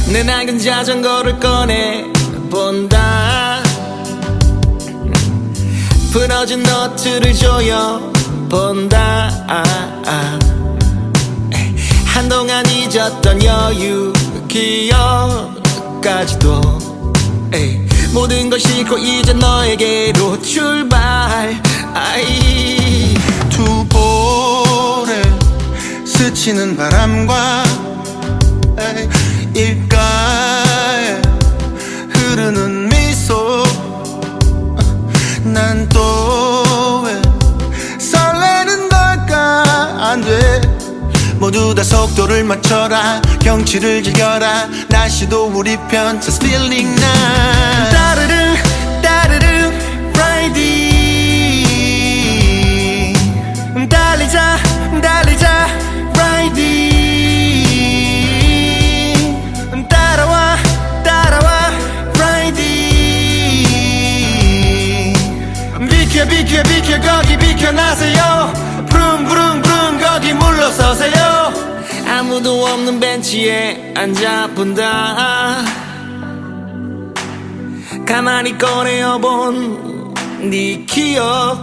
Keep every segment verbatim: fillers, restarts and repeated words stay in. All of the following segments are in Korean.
내 낡은 자전거를 꺼내 본다. 부러진 너트를 조여 본다. 한동안 잊었던 여유 기억까지도 모든 걸 싣고 이제 너에게로 출발. 아이. 두 볼에 스치는 바람과 입가에 흐르는 미소. 난 또 왜 설레는 걸까. 안 돼. 모두 다 속도를 맞춰라. 경치를 즐겨라. 날씨도 우리 편. Just feeling nice. 따르릉 따르릉 라이딩. 달리자 달리자 라이딩. 따라와 따라와 라이딩. 비켜 비켜 비켜 거기 비켜나세요. 부릉 부릉 부릉 거기 물러서세요. 아무도 없는 벤치에 앉아본다. 가만히 꺼내어본 네 기억.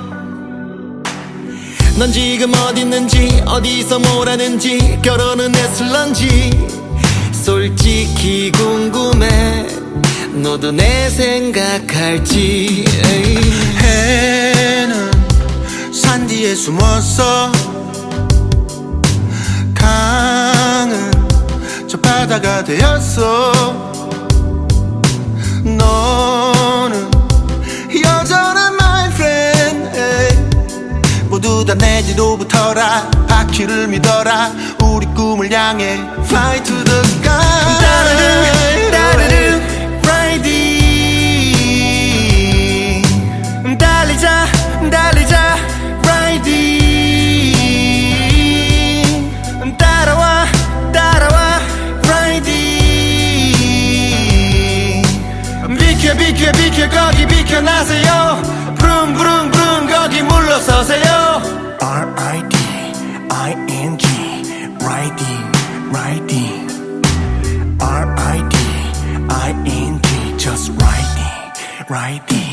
넌 지금 어디 있는지 어디서 뭘 하는지 결혼은 했을런지 솔직히 궁금해. 너도 내 생각할지. 해는 산 뒤에 숨었어. 강은 저 바다가 되었어. 너는 여전한 my friend. 에이. 모두 다 내 뒤로 붙어라. 바퀴를 믿어라. 우리 꿈을 향해 fly to the sky. 따르릉 따르릉 라이딩. 달리자 달리자 라이딩. 따라와 따라와 라이딩. 비켜 비켜 비켜 거기 비켜나세요. 부릉 부릉 부릉 거기 물러서세요. R I D I N G riding riding. R I D I N G just riding riding.